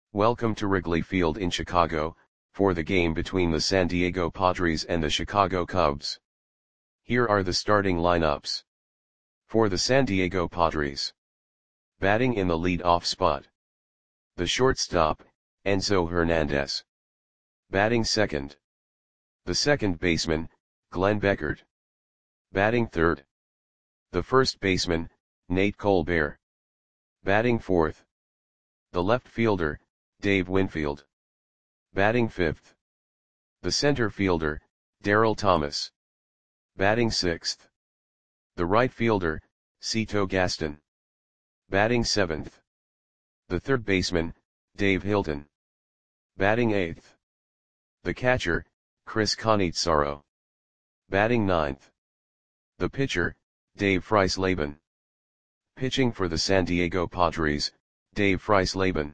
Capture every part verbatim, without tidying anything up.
Welcome to Wrigley Field in Chicago, for the game between the San Diego Padres and the Chicago Cubs. Here are the starting lineups. For the San Diego Padres. Batting in the lead-off spot. The shortstop, Enzo Hernandez. Batting second. The second baseman, Glenn Beckert. Batting third. The first baseman, Nate Colbert. Batting fourth. The left fielder, Dave Winfield. Batting fifth. The center fielder, Darryl Thomas. Batting sixth. The right fielder, Cito Gaston. Batting seventh. The third baseman, Dave Hilton. Batting eighth. The catcher, Chris Cannizzaro. Batting ninth. The pitcher, Dave Freisleben. Pitching for the San Diego Padres, Dave Freisleben.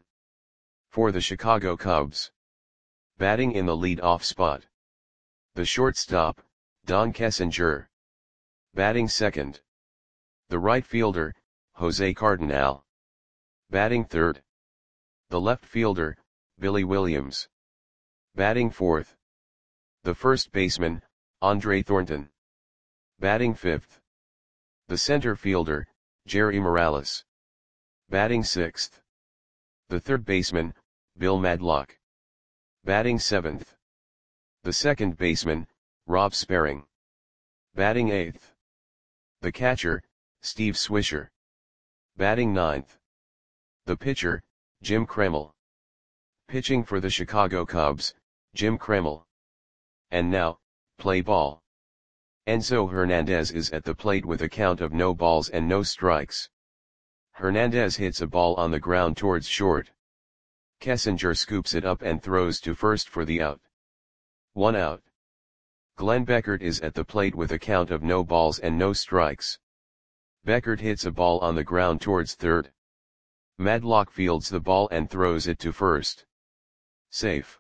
For the Chicago Cubs. Batting in the lead-off spot. The shortstop, Don Kessinger. Batting second. The right fielder, Jose Cardinal. Batting third. The left fielder, Billy Williams. Batting fourth. The first baseman, Andre Thornton. Batting fifth. The center fielder, Jerry Morales. Batting sixth. The third baseman, Bill Madlock. Batting seventh. The second baseman, Rob Sparring. Batting eighth. The catcher, Steve Swisher. Batting ninth. The pitcher, Jim Kremel. Pitching for the Chicago Cubs, Jim Kremel. And now, play ball. Enzo Hernandez is at the plate with a count of no balls and no strikes. Hernandez hits a ball on the ground towards short. Kessinger scoops it up and throws to first for the out. One out. Glenn Beckert is at the plate with a count of no balls and no strikes. Beckert hits a ball on the ground towards third. Madlock fields the ball and throws it to first. Safe.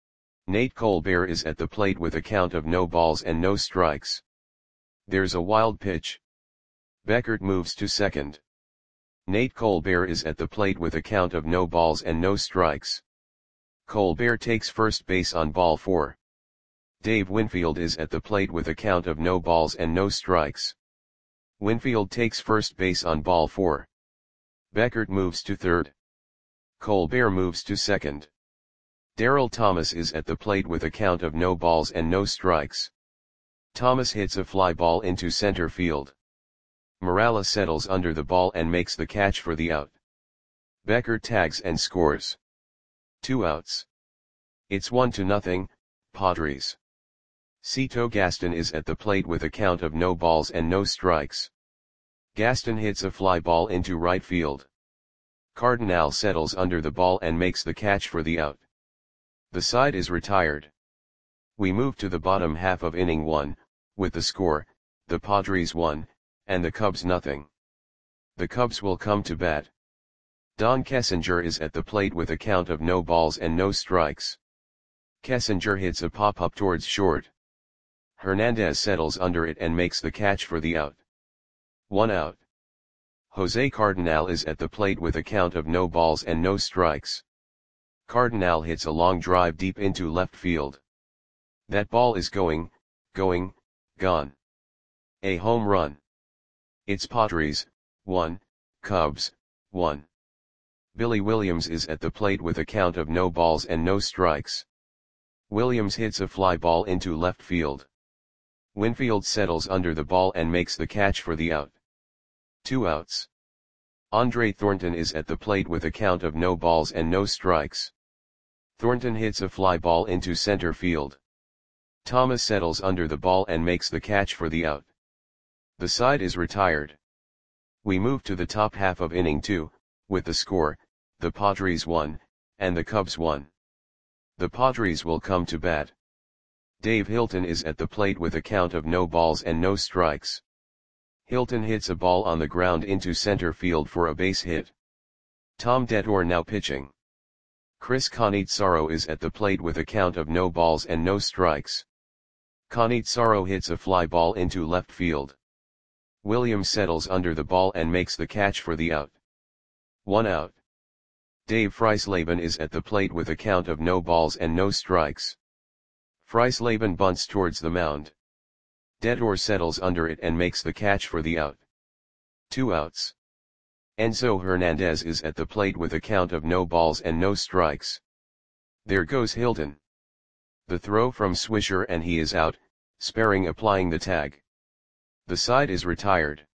Nate Colbert is at the plate with a count of no balls and no strikes. There's a wild pitch. Beckert moves to second. Nate Colbert is at the plate with a count of no balls and no strikes. Colbert takes first base on ball four. Dave Winfield is at the plate with a count of no balls and no strikes. Winfield takes first base on ball four. Beckert moves to third. Colbert moves to second. Darryl Thomas is at the plate with a count of no balls and no strikes. Thomas hits a fly ball into center field. Morales settles under the ball and makes the catch for the out. Beckert tags and scores. Two outs. It's one to nothing, Padres. Cito Gaston is at the plate with a count of no balls and no strikes. Gaston hits a fly ball into right field. Cardinal settles under the ball and makes the catch for the out. The side is retired. We move to the bottom half of inning one, with the score, the Padres one, and the Cubs nothing. The Cubs will come to bat. Don Kessinger is at the plate with a count of no balls and no strikes. Kessinger hits a pop-up towards short. Hernandez settles under it and makes the catch for the out. One out. Jose Cardinal is at the plate with a count of no balls and no strikes. Cardinal hits a long drive deep into left field. That ball is going, going, gone. A home run. It's Padres, one, Cubs, one. Billy Williams is at the plate with a count of no balls and no strikes. Williams hits a fly ball into left field. Winfield settles under the ball and makes the catch for the out. Two outs. Andre Thornton is at the plate with a count of no balls and no strikes. Thornton hits a fly ball into center field. Thomas settles under the ball and makes the catch for the out. The side is retired. We move to the top half of inning two, with the score, the Padres one, and the Cubs one. The Padres will come to bat. Dave Hilton is at the plate with a count of no balls and no strikes. Hilton hits a ball on the ground into center field for a base hit. Tom Detour now pitching. Chris Cannizzaro is at the plate with a count of no balls and no strikes. Cannizzaro hits a fly ball into left field. Williams settles under the ball and makes the catch for the out. One out. Dave Freisleben is at the plate with a count of no balls and no strikes. Freisleben bunts towards the mound. Detor settles under it and makes the catch for the out. Two outs. Enzo Hernandez is at the plate with a count of no balls and no strikes. There goes Hilton. The throw from Swisher and he is out, Sparing applying the tag. The side is retired.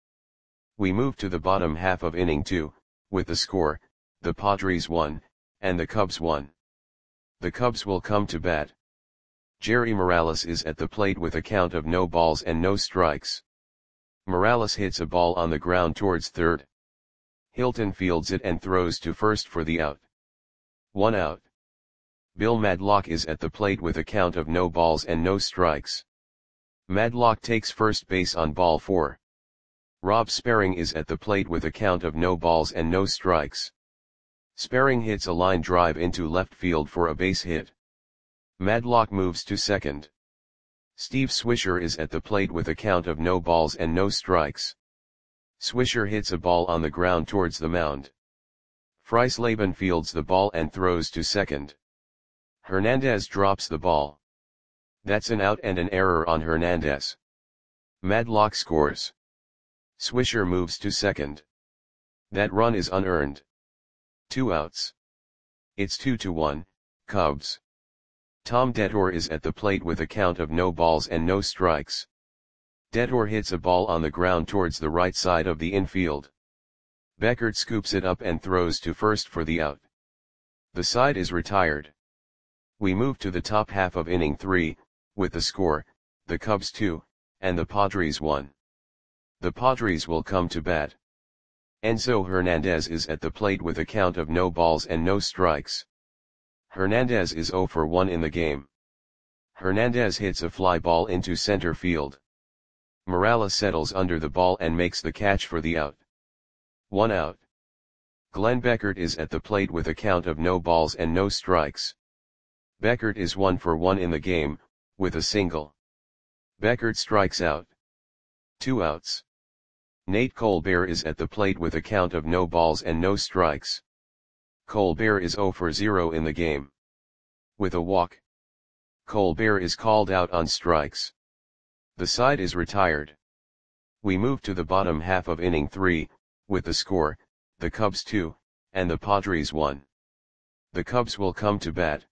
We move to the bottom half of inning two, with the score, the Padres won, and the Cubs won. The Cubs will come to bat. Jerry Morales is at the plate with a count of no balls and no strikes. Morales hits a ball on the ground towards third. Hilton fields it and throws to first for the out. One out. Bill Madlock is at the plate with a count of no balls and no strikes. Madlock takes first base on ball four. Rob Sparing is at the plate with a count of no balls and no strikes. Sparing hits a line drive into left field for a base hit. Madlock moves to second. Steve Swisher is at the plate with a count of no balls and no strikes. Swisher hits a ball on the ground towards the mound. Freisleben fields the ball and throws to second. Hernandez drops the ball. That's an out and an error on Hernandez. Madlock scores. Swisher moves to second. That run is unearned. Two outs. It's two to one, Cubs. Tom Detor is at the plate with a count of no balls and no strikes. Detor hits a ball on the ground towards the right side of the infield. Beckert scoops it up and throws to first for the out. The side is retired. We move to the top half of inning three, with the score, the Cubs two, and the Padres one. The Padres will come to bat. Enzo Hernandez is at the plate with a count of no balls and no strikes. Hernandez is zero for one in the game. Hernandez hits a fly ball into center field. Morales settles under the ball and makes the catch for the out. One out. Glenn Beckert is at the plate with a count of no balls and no strikes. Beckert is one for one in the game, with a single. Beckert strikes out. Two outs. Nate Colbert is at the plate with a count of no balls and no strikes. Colbert is zero for zero in the game. With a walk. Colbert is called out on strikes. The side is retired. We move to the bottom half of inning three, with the score, the Cubs two, and the Padres one. The Cubs will come to bat.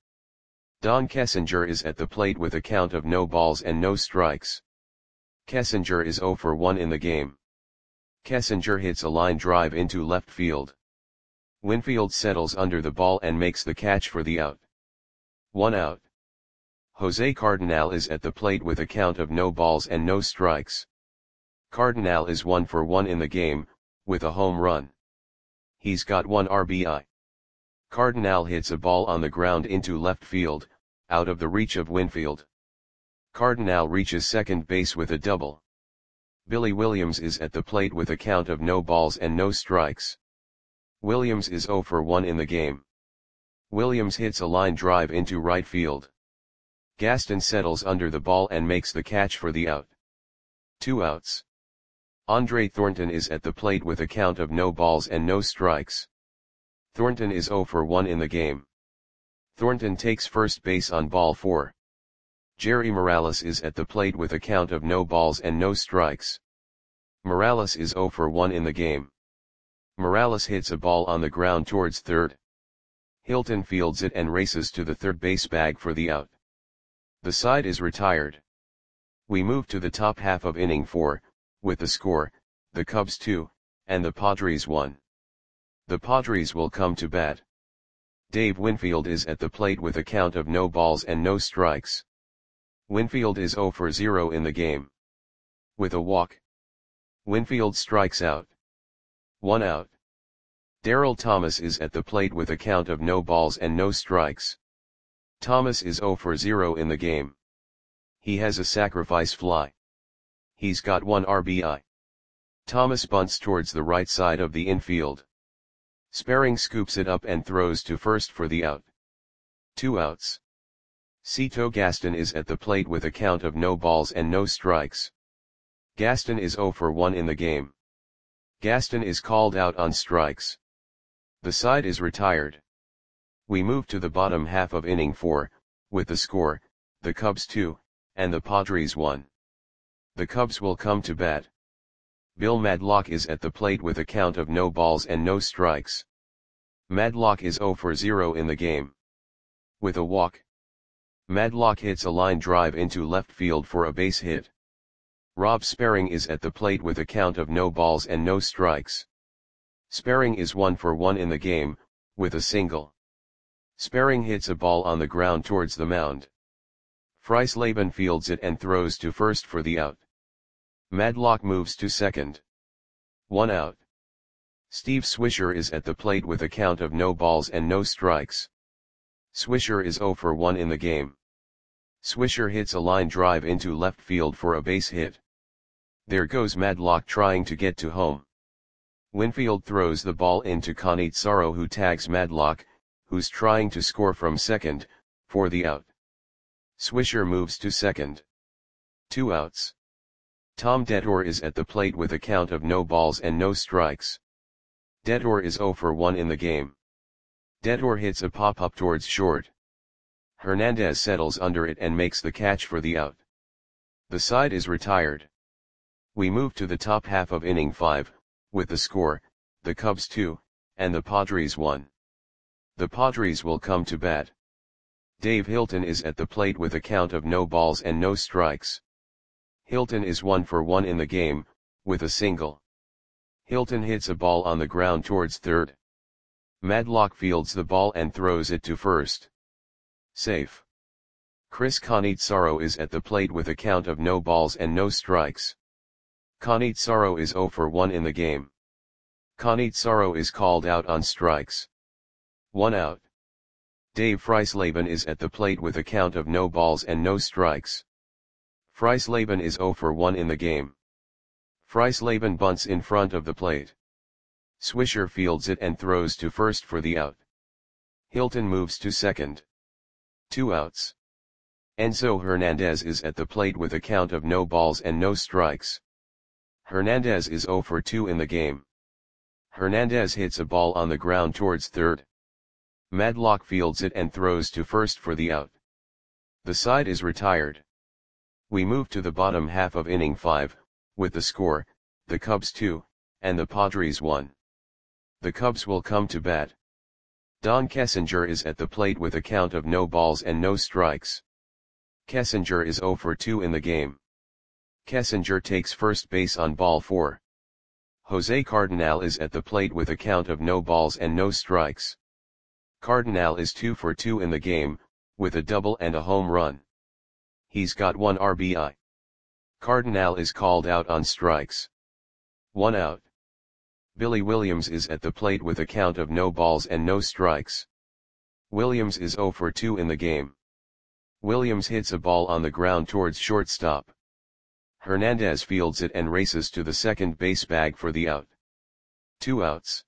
Don Kessinger is at the plate with a count of no balls and no strikes. Kessinger is zero for one in the game. Kessinger hits a line drive into left field. Winfield settles under the ball and makes the catch for the out. One out. Jose Cardinal is at the plate with a count of no balls and no strikes. Cardinal is one for one in the game, with a home run. He's got one R B I. Cardinal hits a ball on the ground into left field, out of the reach of Winfield. Cardinal reaches second base with a double. Billy Williams is at the plate with a count of no balls and no strikes. Williams is zero for one in the game. Williams hits a line drive into right field. Gaston settles under the ball and makes the catch for the out. Two outs. Andre Thornton is at the plate with a count of no balls and no strikes. Thornton is zero for one in the game. Thornton takes first base on ball four. Jerry Morales is at the plate with a count of no balls and no strikes. Morales is zero for one in the game. Morales hits a ball on the ground towards third. Hilton fields it and races to the third base bag for the out. The side is retired. We move to the top half of inning four, with the score, the Cubs two, and the Padres one. The Padres will come to bat. Dave Winfield is at the plate with a count of no balls and no strikes. Winfield is zero for zero in the game. With a walk. Winfield strikes out. One out. Darryl Thomas is at the plate with a count of no balls and no strikes. Thomas is zero for zero in the game. He has a sacrifice fly. He's got one R B I. Thomas bunts towards the right side of the infield. Sparing scoops it up and throws to first for the out. Two outs. Cito Gaston is at the plate with a count of no balls and no strikes. Gaston is zero for one in the game. Gaston is called out on strikes. The side is retired. We move to the bottom half of inning four, with the score, the Cubs two, and the Padres one. The Cubs will come to bat. Bill Madlock is at the plate with a count of no balls and no strikes. Madlock is zero for zero in the game. With a walk, Madlock hits a line drive into left field for a base hit. Rob Sparring is at the plate with a count of no balls and no strikes. Sparring is one for one in the game, with a single. Sparring hits a ball on the ground towards the mound. Freisleben fields it and throws to first for the out. Madlock moves to second. One out. Steve Swisher is at the plate with a count of no balls and no strikes. Swisher is zero for one in the game. Swisher hits a line drive into left field for a base hit. There goes Madlock trying to get to home. Winfield throws the ball into Cannizzaro, who tags Madlock, who's trying to score from second, for the out. Swisher moves to second. Two outs. Tom Dettor is at the plate with a count of no balls and no strikes. Dettor is zero for one in the game. Dettor hits a pop-up towards short. Hernandez settles under it and makes the catch for the out. The side is retired. We move to the top half of inning five, with the score, the Cubs two, and the Padres one. The Padres will come to bat. Dave Hilton is at the plate with a count of no balls and no strikes. Hilton is one for one in the game, with a single. Hilton hits a ball on the ground towards third. Madlock fields the ball and throws it to first. Safe. Chris Cannizzaro is at the plate with a count of no balls and no strikes. Cannizzaro is zero for one in the game. Cannizzaro is called out on strikes. One out. Dave Freisleben is at the plate with a count of no balls and no strikes. Freisleben is zero for one in the game. Freisleben bunts in front of the plate. Swisher fields it and throws to first for the out. Hilton moves to second. Two outs. Enzo Hernandez is at the plate with a count of no balls and no strikes. Hernandez is zero for two in the game. Hernandez hits a ball on the ground towards third. Madlock fields it and throws to first for the out. The side is retired. We move to the bottom half of inning five, with the score, the Cubs two, and the Padres one. The Cubs will come to bat. Don Kessinger is at the plate with a count of no balls and no strikes. Kessinger is zero for two in the game. Kessinger takes first base on ball four. Jose Cardinal is at the plate with a count of no balls and no strikes. Cardinal is two for two in the game, with a double and a home run. He's got one R B I. Cardinal is called out on strikes. One out. Billy Williams is at the plate with a count of no balls and no strikes. Williams is zero for two in the game. Williams hits a ball on the ground towards shortstop. Hernandez fields it and races to the second base bag for the out. Two outs.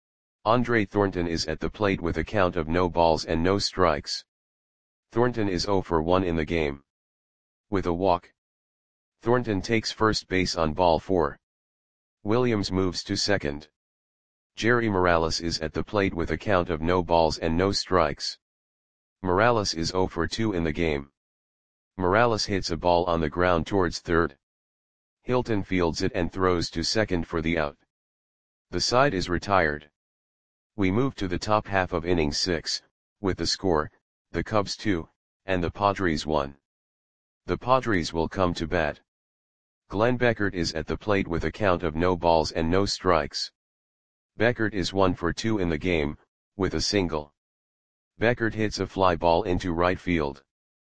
Andre Thornton is at the plate with a count of no balls and no strikes. Thornton is zero for one in the game. With a walk, Thornton takes first base on ball four. Williams moves to second. Jerry Morales is at the plate with a count of no balls and no strikes. Morales is zero for two in the game. Morales hits a ball on the ground towards third. Hilton fields it and throws to second for the out. The side is retired. We move to the top half of inning six, with the score, the Cubs two, and the Padres one. The Padres will come to bat. Glenn Beckert is at the plate with a count of no balls and no strikes. Beckert is one for two in the game, with a single. Beckert hits a fly ball into right field.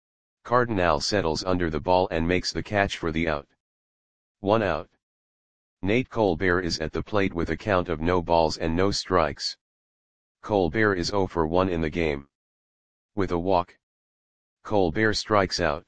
Cardinal settles under the ball and makes the catch for the out. One out. Nate Colbert is at the plate with a count of no balls and no strikes. Colbert is zero for one in the game. With a walk, Colbert strikes out.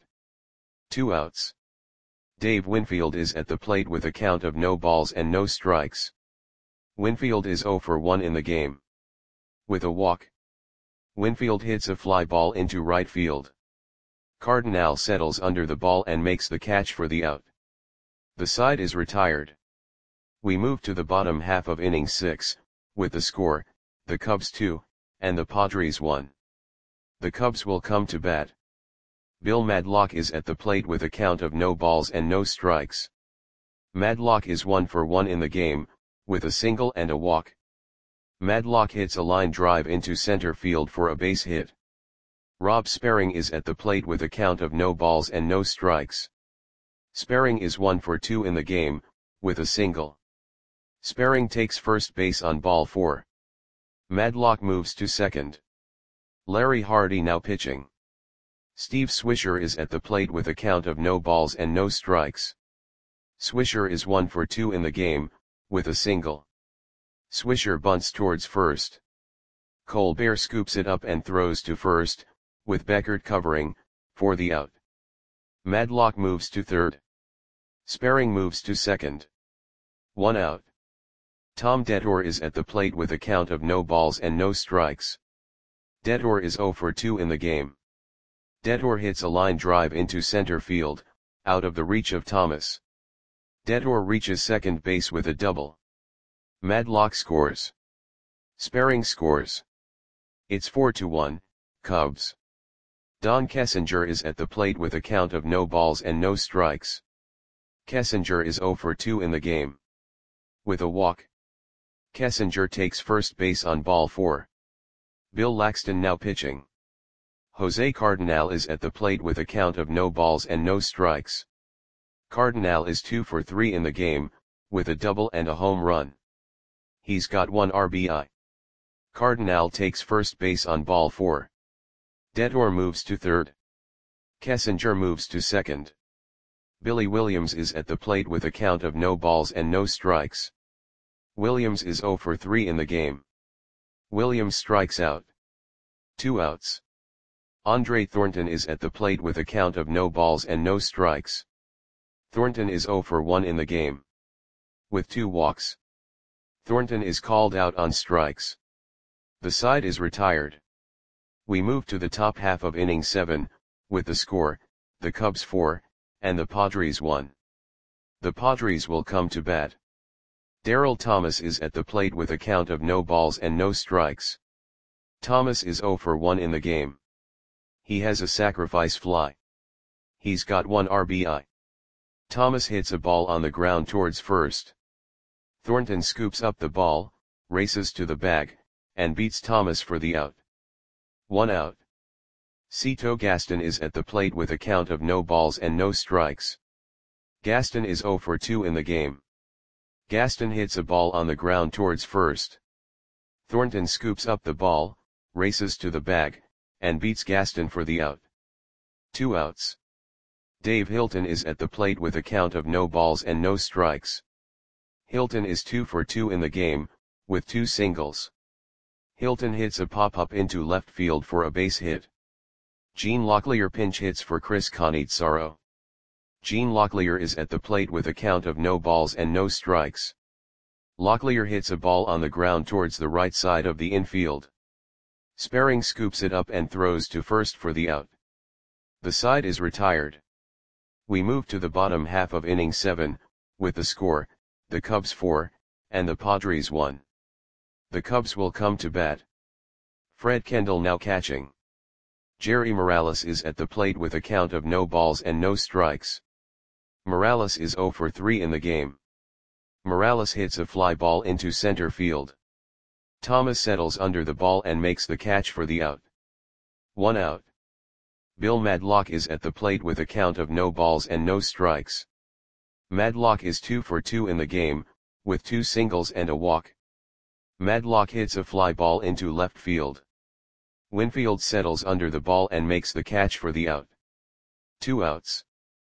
Two outs. Dave Winfield is at the plate with a count of no balls and no strikes. Winfield is zero for one in the game. With a walk, Winfield hits a fly ball into right field. Cardinal settles under the ball and makes the catch for the out. The side is retired. We move to the bottom half of inning six, with the score, the Cubs two, and the Padres one. The Cubs will come to bat. Bill Madlock is at the plate with a count of no balls and no strikes. Madlock is one for one in the game, with a single and a walk. Madlock hits a line drive into center field for a base hit. Rob Sperring is at the plate with a count of no balls and no strikes. Sperring is one for two in the game, with a single. Sperring takes first base on ball four. Madlock moves to second. Larry Hardy now pitching. Steve Swisher is at the plate with a count of no balls and no strikes. Swisher is one for two in the game, with a single. Swisher bunts towards first. Colbert scoops it up and throws to first, with Beckert covering, for the out. Madlock moves to third. Sperring moves to second. One out. Tom Detour is at the plate with a count of no balls and no strikes. Detour is zero for two in the game. Detour hits a line drive into center field, out of the reach of Thomas. Detour reaches second base with a double. Madlock scores. Sperring scores. It's four to one, Cubs. Don Kessinger is at the plate with a count of no balls and no strikes. Kessinger is zero for two in the game. With a walk. Kessinger takes first base on ball four. Bill Laxton now pitching. Jose Cardinal is at the plate with a count of no balls and no strikes. Cardinal is two for three in the game, with a double and a home run. He's got one R B I. Cardinal takes first base on ball four. Detour moves to third. Kessinger moves to second. Billy Williams is at the plate with a count of no balls and no strikes. Williams is zero for three in the game. Williams strikes out. Two outs. Andre Thornton is at the plate with a count of no balls and no strikes. Thornton is zero for one in the game. With two walks. Thornton is called out on strikes. The side is retired. We move to the top half of inning seven, with the score, the Cubs four, and the Padres one. The Padres will come to bat. Darryl Thomas is at the plate with a count of no balls and no strikes. Thomas is zero for one in the game. He has a sacrifice fly. He's got one R B I. Thomas hits a ball on the ground towards first. Thornton scoops up the ball, races to the bag, and beats Thomas for the out. One out. Cito Gaston is at the plate with a count of no balls and no strikes. Gaston is zero for two in the game. Gaston hits a ball on the ground towards first. Thornton scoops up the ball, races to the bag, and beats Gaston for the out. Two outs. Dave Hilton is at the plate with a count of no balls and no strikes. Hilton is two for two in the game, with two singles. Hilton hits a pop-up into left field for a base hit. Gene Locklear pinch hits for Chris Cannizzaro. Gene Locklear is at the plate with a count of no balls and no strikes. Locklear hits a ball on the ground towards the right side of the infield. Sperring scoops it up and throws to first for the out. The side is retired. We move to the bottom half of inning seven, with the score, the Cubs four, and the Padres one. The Cubs will come to bat. Fred Kendall now catching. Jerry Morales is at the plate with a count of no balls and no strikes. Morales is zero for three in the game. Morales hits a fly ball into center field. Thomas settles under the ball and makes the catch for the out. One out. Bill Madlock is at the plate with a count of no balls and no strikes. Madlock is two for two in the game, with two singles and a walk. Madlock hits a fly ball into left field. Winfield settles under the ball and makes the catch for the out. Two outs.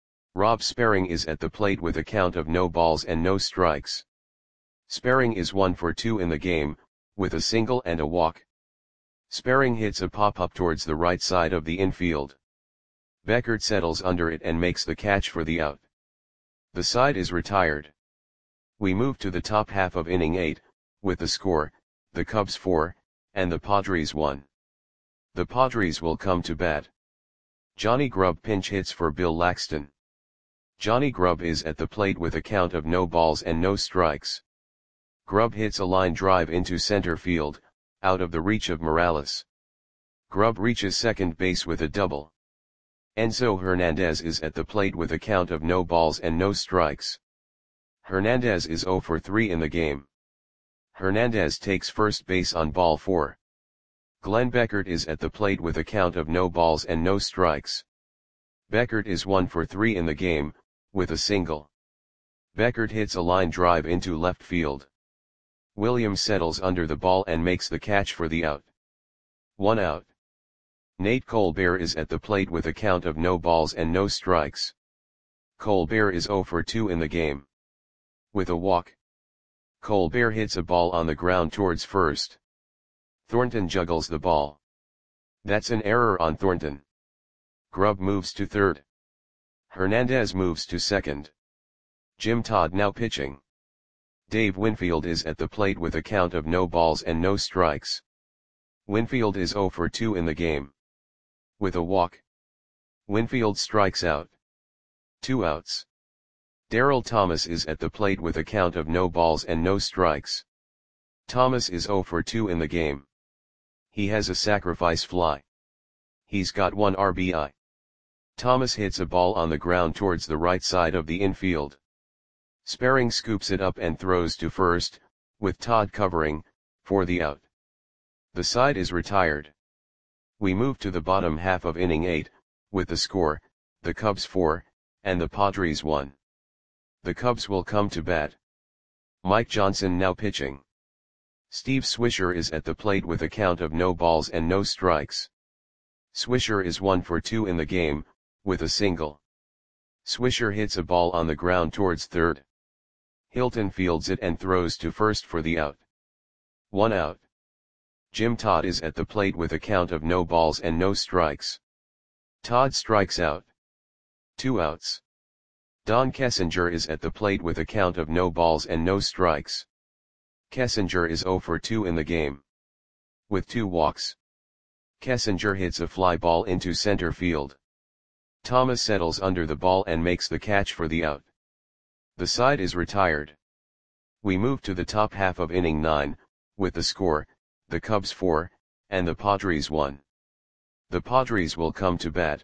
Rob Sperring is at the plate with a count of no balls and no strikes. Sperring is one for two in the game, with a single and a walk. Sperring hits a pop-up towards the right side of the infield. Beckert settles under it and makes the catch for the out. The side is retired. We move to the top half of inning eight, with the score, the Cubs four, and the Padres one. The Padres will come to bat. Johnny Grubb pinch hits for Bill Laxton. Johnny Grubb is at the plate with a count of no balls and no strikes. Grubb hits a line drive into center field, out of the reach of Morales. Grubb reaches second base with a double. Enzo Hernandez is at the plate with a count of no balls and no strikes. Hernandez is zero for three in the game. Hernandez takes first base on ball four. Glenn Beckert is at the plate with a count of no balls and no strikes. Beckert is one for three in the game, with a single. Beckert hits a line drive into left field. Williams settles under the ball and makes the catch for the out. One out. Nate Colbert is at the plate with a count of no balls and no strikes. Colbert is zero for two in the game. With a walk. Colbert hits a ball on the ground towards first. Thornton juggles the ball. That's an error on Thornton. Grubb moves to third. Hernandez moves to second. Jim Todd now pitching. Dave Winfield is at the plate with a count of no balls and no strikes. Winfield is zero for two in the game. With a walk. Winfield strikes out. Two outs. Darryl Thomas is at the plate with a count of no balls and no strikes. Thomas is zero for two in the game. He has a sacrifice fly. He's got one R B I. Thomas hits a ball on the ground towards the right side of the infield. Sperring scoops it up and throws to first, with Todd covering, for the out. The side is retired. We move to the bottom half of inning eight, with the score, the Cubs four, and the Padres one. The Cubs will come to bat. Mike Johnson now pitching. Steve Swisher is at the plate with a count of no balls and no strikes. Swisher is one for two in the game, with a single. Swisher hits a ball on the ground towards third. Hilton fields it and throws to first for the out. One out. Jim Todd is at the plate with a count of no balls and no strikes. Todd strikes out. Two outs. Don Kessinger is at the plate with a count of no balls and no strikes. Kessinger is zero for two in the game. With two walks. Kessinger hits a fly ball into center field. Thomas settles under the ball and makes the catch for the out. The side is retired. We move to the top half of inning nine, with the score, the Cubs four, and the Padres one. The Padres will come to bat.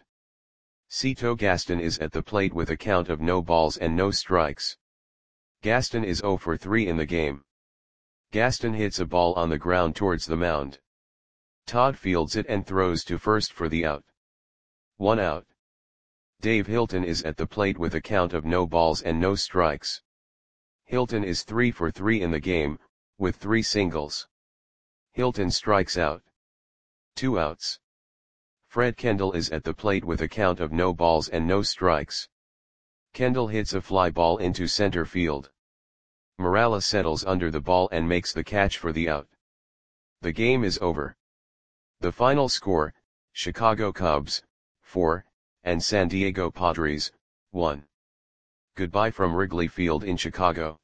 Cito Gaston is at the plate with a count of no balls and no strikes. Gaston is zero for three in the game. Gaston hits a ball on the ground towards the mound. Todd fields it and throws to first for the out. One out. Dave Hilton is at the plate with a count of no balls and no strikes. Hilton is three for three in the game, with three singles. Hilton strikes out. Two outs. Fred Kendall is at the plate with a count of no balls and no strikes. Kendall hits a fly ball into center field. Morales settles under the ball and makes the catch for the out. The game is over. The final score, Chicago Cubs, four, and San Diego Padres, one. Goodbye from Wrigley Field in Chicago.